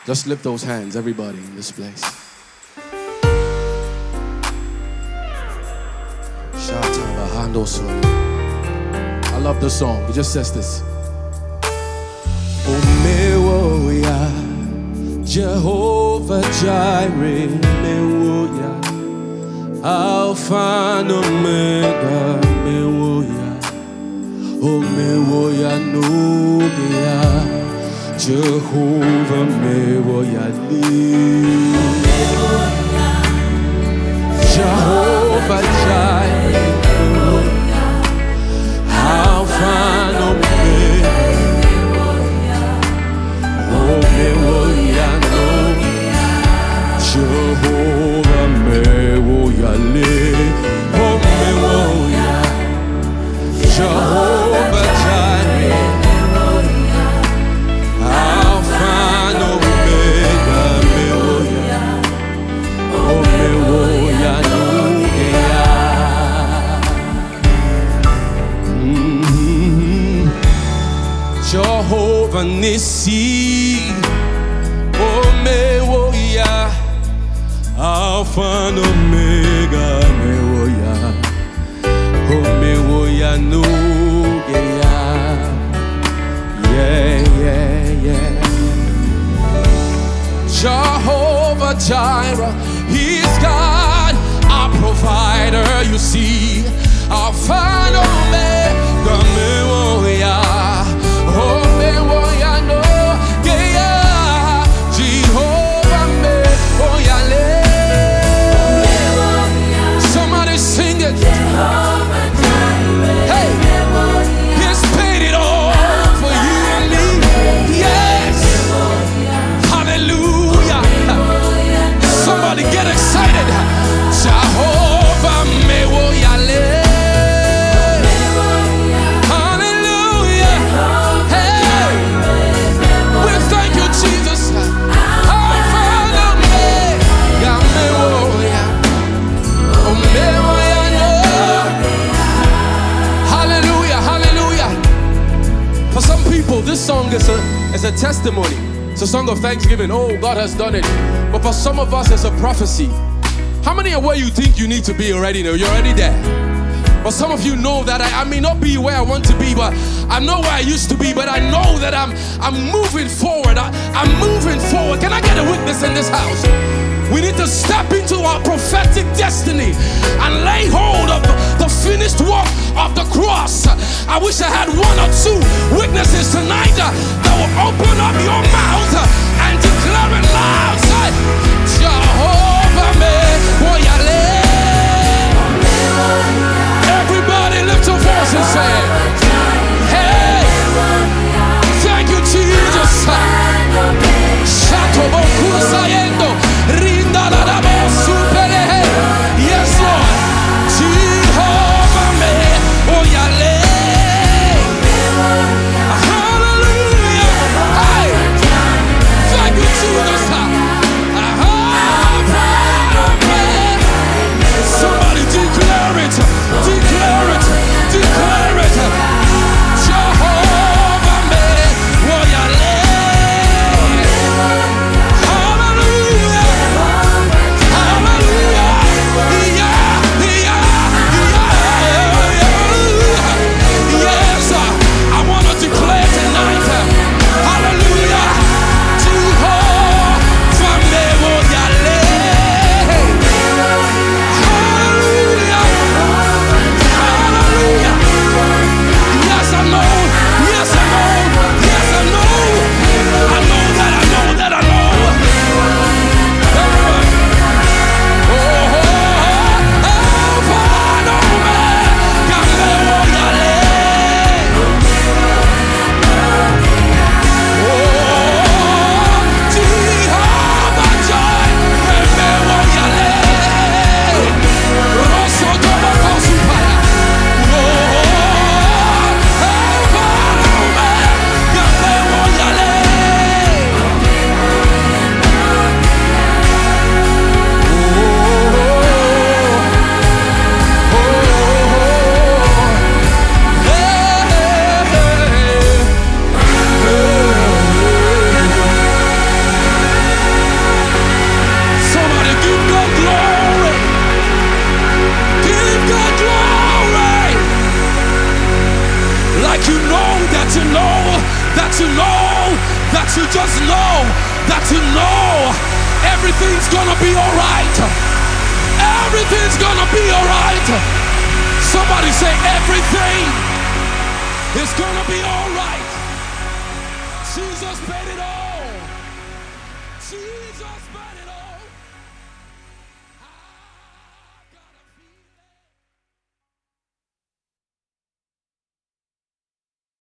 Just lift those hands, everybody in this place. I love the song. It just says this. Omewoya, Jehovah Jireh, Mewoya, Alpha and Omega, Mewoya, Omewoya Nubia, Jehovah Mewoya Li, Jehovah Jireh, Alpha and Omega, Omewoya Nubia, Jehovah Mewoya Li, Omewoya, Jehovah Jireh, Alpha and Omega, Mewoya, Omewoya Nubia. Jehovah Nissi, Omewoya, Alpha and Omega, Mewoya, Omewoya Nubia. Yeah. Jehovah Jireh, He's God, our provider, you see. Alpha and Omega, Mewoya, Omewoya Nubia. Jehovah Mewoya Le. Somebody sing it. Hey, He's paid it all for you and me. Yes. Hallelujah. Somebody get excited. Jehovah Mewoya Le. Hallelujah. Hey, we thank you, Jesus. Alpha and Omega, Mewoya, Omewoya No. Hallelujah, hallelujah. For some people, this song is a testimony. It's a song of thanksgiving. Oh, God has done it. But for some of us, it's a prophecy. How many are where you think you need to be already? No, you're already there. But some of you know that I may not be where I want to be, but I'm not where I used to be. But I know that I'm moving forward. I'm moving forward. Can I get a witness in this house? We need to step into our prophetic destiny and lay hold of the finished work of the cross. I wish I had one or two witnesses tonight that will open up your mouth and declare it loud. Say, Jehovah Mewoya Le. Everybody lift your voice and say, hey, thank you, Jesus. Shatoboku Sayendo. Yes, Lord. Jehovah Mewoya Le. everything's gonna be all right. Everything's gonna be all right. Somebody say everything is gonna be all right. Jesus paid